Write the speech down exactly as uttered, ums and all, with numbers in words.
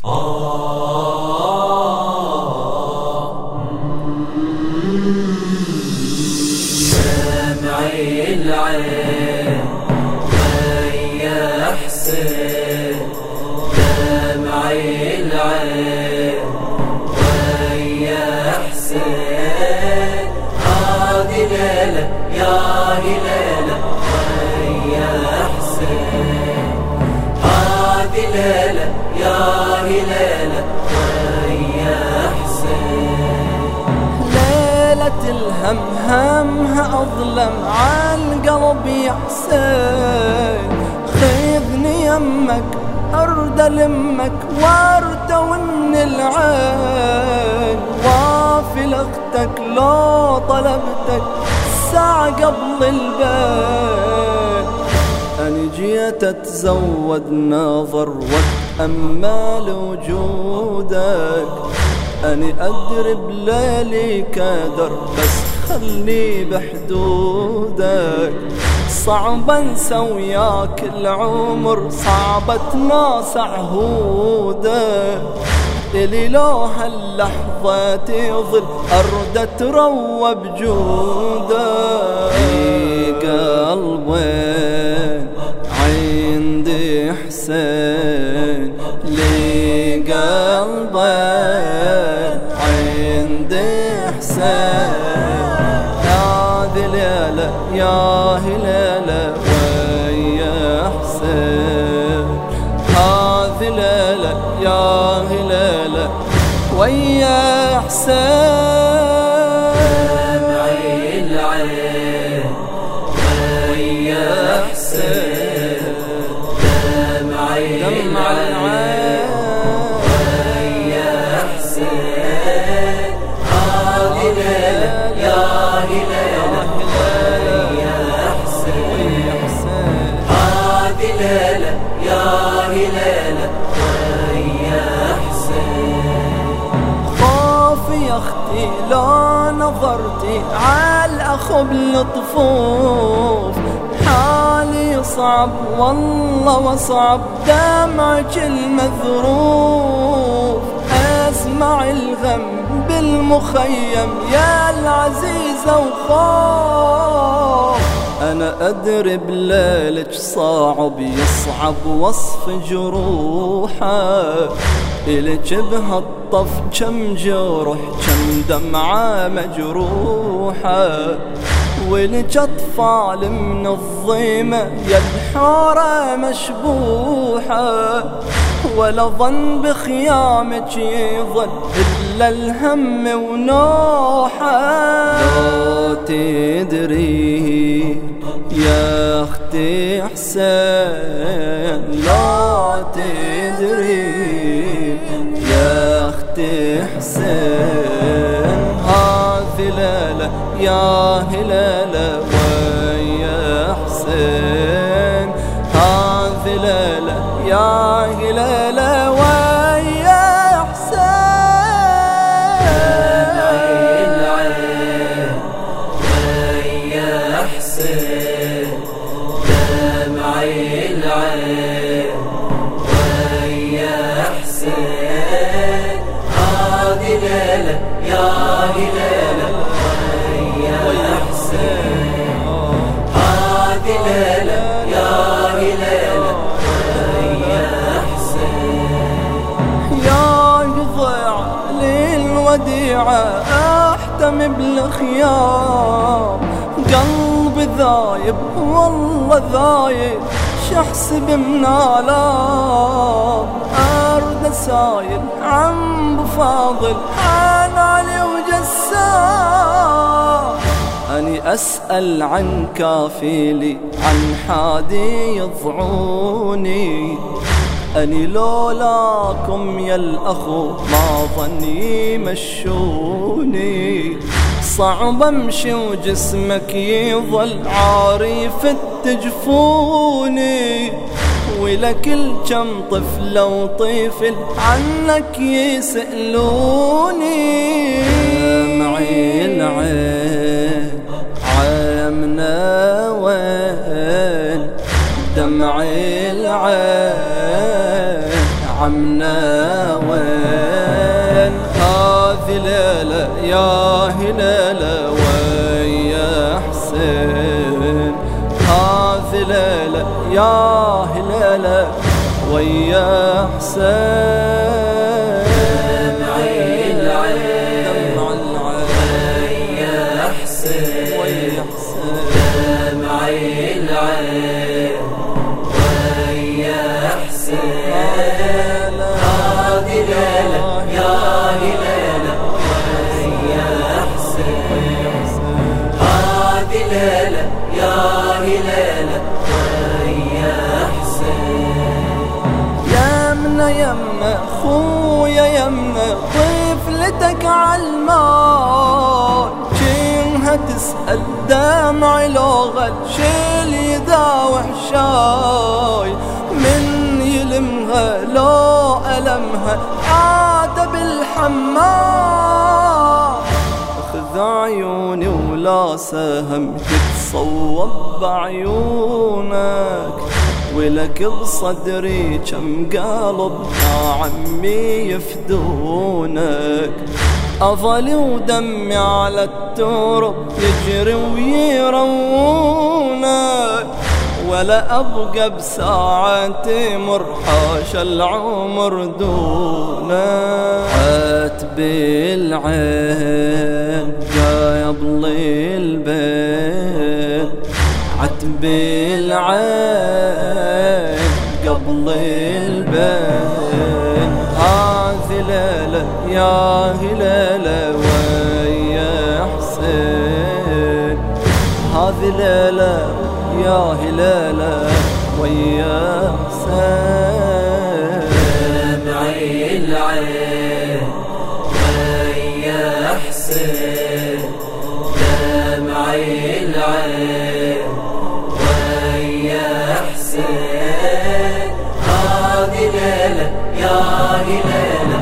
دمعي العين ويا حسين، دمعي العين ويا حسين، هذه ليلة يا ليلة ويا حسين، هذه ليلة يا ليلة ويا حسين. ليلة الهم همها أظلم عالقلب يا حسين، خذني يمك أرد لمك وارتون العين، وافي أختك لو طلبتك ساعة قبل البيت، أنا جيت أتزود نظر وأتأمل وجودك، أنا أدري بليلي كدر بس خلي بحدودك، صعب انسى وياك العمر صعب اتناسى عهودك، إلي لو هاللحظة تظل أرد أتروى بجودك. في قلبي عندي حسين، لي قلبي عندي حسين، هذه ليلة يا ليلة ويا حسين، هذه ليلة يا ليلة ويا حسين. دمعي العين ويا حسين، دمعي العين ويا حسين، هذه ليلة يا ليلة ويا حسين، هذه ليلة يا ليلة ويا حسين. خوفي يا اختي لو نظرتي عالأخ بالطفوف، حالي صعب والله وصعب دمعك المذروف، اسمع الغم بالمخيم يا العزيزة وخوف، أنا أدري بليلك صعب يصعب وصف جروحه، إلك بهالطف كم جرح كم دمعة مجروحة، ولك أطفال من الظيمة يا الحورة مشبوحة، ولا ظن بخيامك يظل إلا الهم ونوحة. لو تدري يا أختي حسين، لو تدري يا أختي حسين، هذه ليلة يا ليلة ويا حسين، هذه ليلة يا ليلة ويا حسين. دمعي العين ويا حسين، دمعي العين ويا حسين، هذه ليلة يا ليلة ويا حسين، هذه ليلة يا ليلة ويا حسين. يا يضيع للوديعة احتمي بالخيام، قلبي ذايب والله ذايب شحسب من آلام، أرد سايل عم بفاضل حان علي وجسام، أني أسأل عن كافيلي عن حادي يضعوني، أني لولاكم يا الأخو ما ظني مشوني، صعب امشي وجسمك يظل عاري في التجفوني، ولكل كم طفل وطفل عنك يسألوني. دمعي العين عامنا وين، دمعي العين عمنا وين هذه ليلة يا هلالة ويا حسين هذه ليلة يا هلالة ويا حسين دمعي العين دمع العين ويا حسين ويا حسين دمعي العين ويا حسين هذه ليلة يا هلالة ويا حسين هذه ليلة يا هلالة ويا حسين يمنا يمنا خويا يمنا طفلتك عالماي جينها تسأل دمعي لو غل شيل يداوح شاي من يلمها لو ألمها عاد بالحمام خذ عيوني ولا سهم تتصوب بعيونك ولك بصدري كم قلب يا عمي يفدونك أظلي ودمي على الترب يجري ويرونك ولا أبقى بساعة تمر حاشا العمر دونك عتب العين جايب لي البيت عتب العين قبل البين هذه ليلة يا هلالة ويا حسين هذه ليلة يا هلالة ويا حسين دمعي العين ويا حسين دمعي العين ويا حسين هذه ليلة يا هلالة